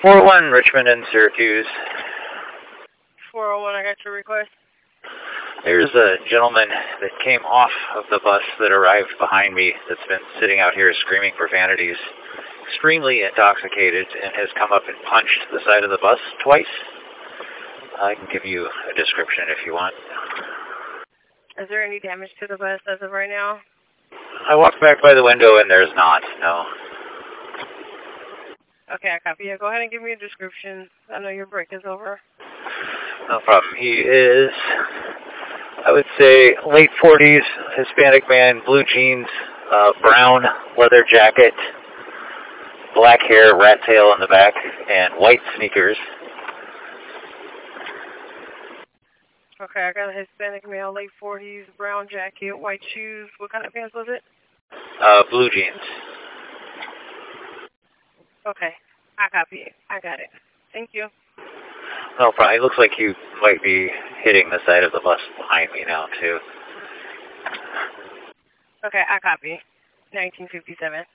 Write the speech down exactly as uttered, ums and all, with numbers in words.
four oh one Richmond and Syracuse. four oh one, I got your request. There's a gentleman that came off of the bus that arrived behind me that's been sitting out here screaming profanities, extremely intoxicated, and has come up and punched the side of the bus twice. I can give you a description if you want. Is there any damage to the bus as of right now? I walked back by the window and there's not, no. Okay, I copy you. Go ahead and give me a description. I know your break is over. No problem. He is, I would say, late forties, Hispanic man, blue jeans, uh, brown leather jacket, black hair, rat tail in the back, and white sneakers. Okay, I got a Hispanic male, late forties, brown jacket, white shoes. What kind of pants was it? Uh, blue jeans. Okay, I copy it. I got it. Thank you. No problem. It looks like you might be hitting the side of the bus behind me now, too. Okay, I copy. nineteen fifty-seven.